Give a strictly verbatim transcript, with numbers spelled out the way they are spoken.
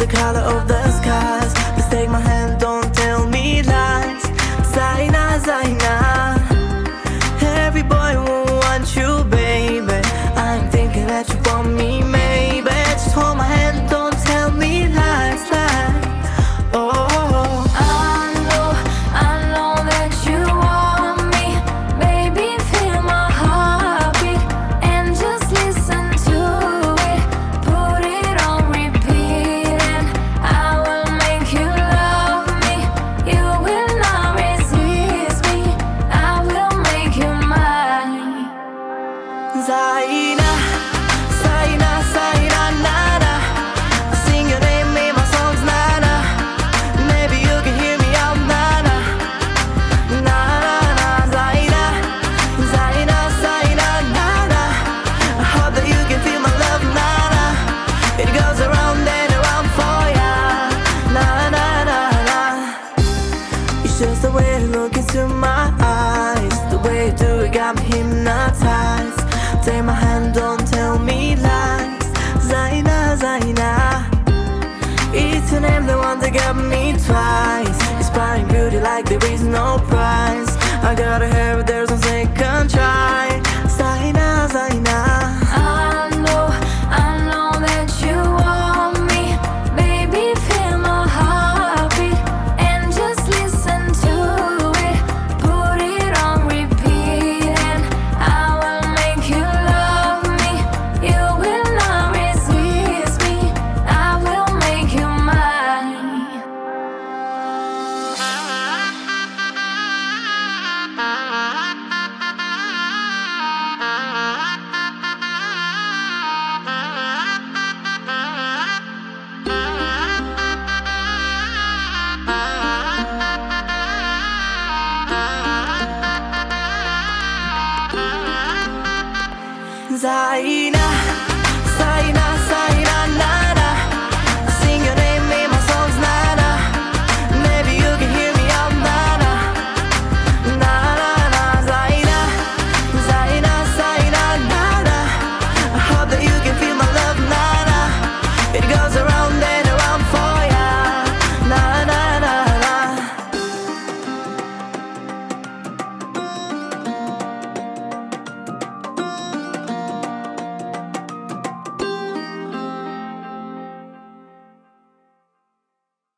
color of the skies. Please take my hand, don't tell me lies. Zaina, Zaina, every boy will want you, baby. I'm thinking that you want me, maybe. Just hold my hand, don't tell me lies, lies. Oh, I know, I know that you want me. Baby, feel my heartbeat and just listen to it. Put it on repeat and I will make you love me. You will not resist me. I will make you mine. Zaina, Zaina, Zaina, nana. I sing your name in my songs, nana. Maybe you can hear me out, nana. Nana, Zaina, Zaina, Zaina, nana. I hope that you can feel my love, nana. It goes around and around for ya, nana, nana. It's just the way you look into my eyes, the way you do it got me hypnotized. Take my hand, don't tell me lies. Zaina, Zaina, it's your name, the one that got me twice. Inspiring beauty like there is no prize. I gotta have it, there's no second try. Zaina, Zaina, I know, I know that you want me. Baby, feel my heartbeat and just listen to it. Put it on repeat and I will make you love me. You will not resist me. I will make you mine. Zaina, Zaina,